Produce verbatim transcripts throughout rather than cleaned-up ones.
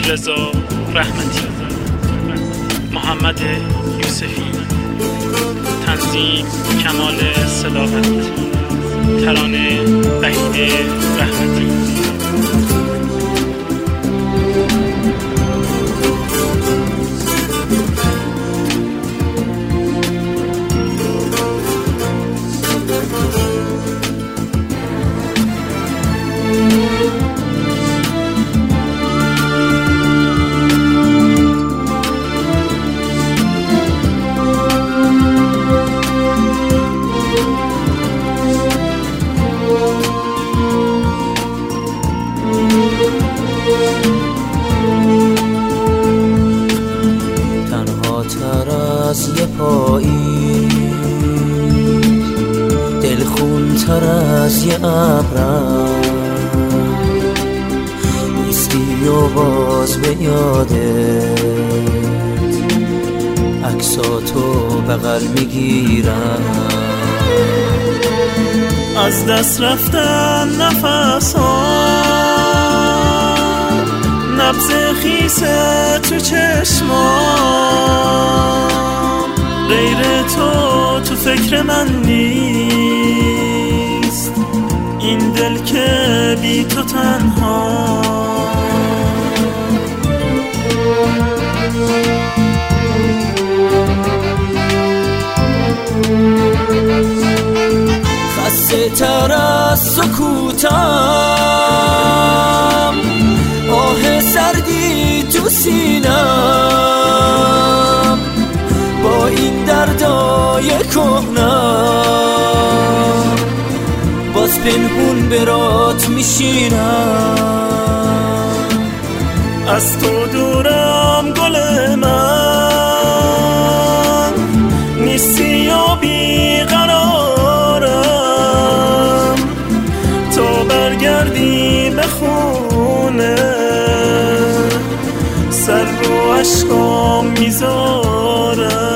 رضا رحمتی، محمد یوسفی، تنظیم کمال صداقت، ترانه وحید رحمتی. تنها تر از یه پایی، دلخون تر از یه ابرم، نیستی و باز به یادت عکساتو بغل میگیرم. از دست رفتن نفس ها، نبض خیسه تو چشمام، غیر تو تو فکر من نیست، این دل که بی تو تنها. خسته تر از سکوتم، آه سردی تو سینم، با این دردای کهنم باز پنهون برات میشینم. از تو دورم گل من، نیستی و بیقرارم، تا برگردی به خونه سر رو عشقام میذارم.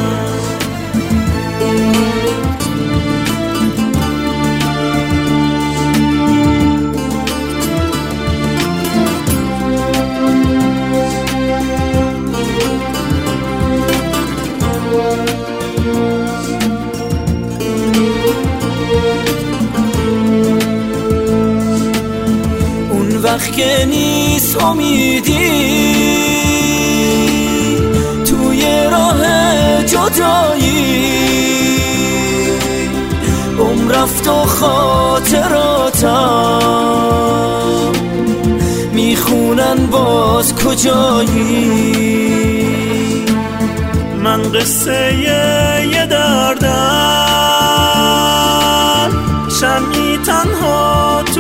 اون وقت که نیست امیدی توی راه جدایی، عمر رفت و خاطراتم میخونن باز کجایی. من قصه یه دردم، شمعی تنها تو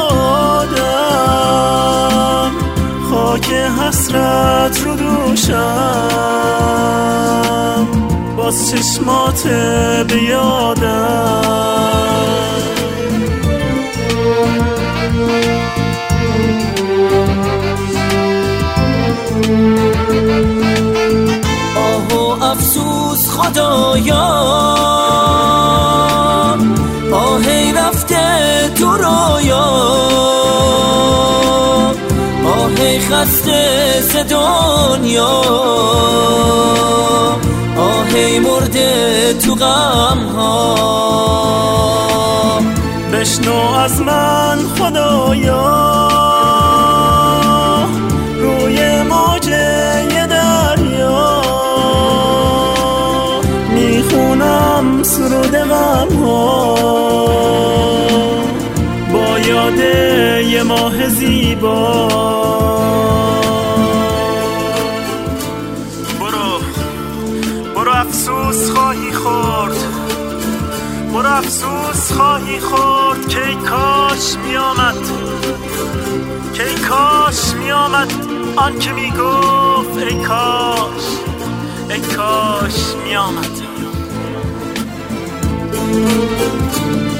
بادم، خاک حسرت رو دوشم، باز چشمات به یادم. آه و افسوس خدایا، آهی رفته تو رویا، آهی خسته ز دنیا، آهی مرده تو غم ها. بشنو از من خدایا، روی موج یه دریا میخونم سرود غم ها، با یاد یه ماه زیبا. برو برو افسوس خواهی خورد، برو افسوس خواهی خورد که ای کاش میامد، که ای کاش میامد آن که میگفت ای کاش، ای کاش میامد.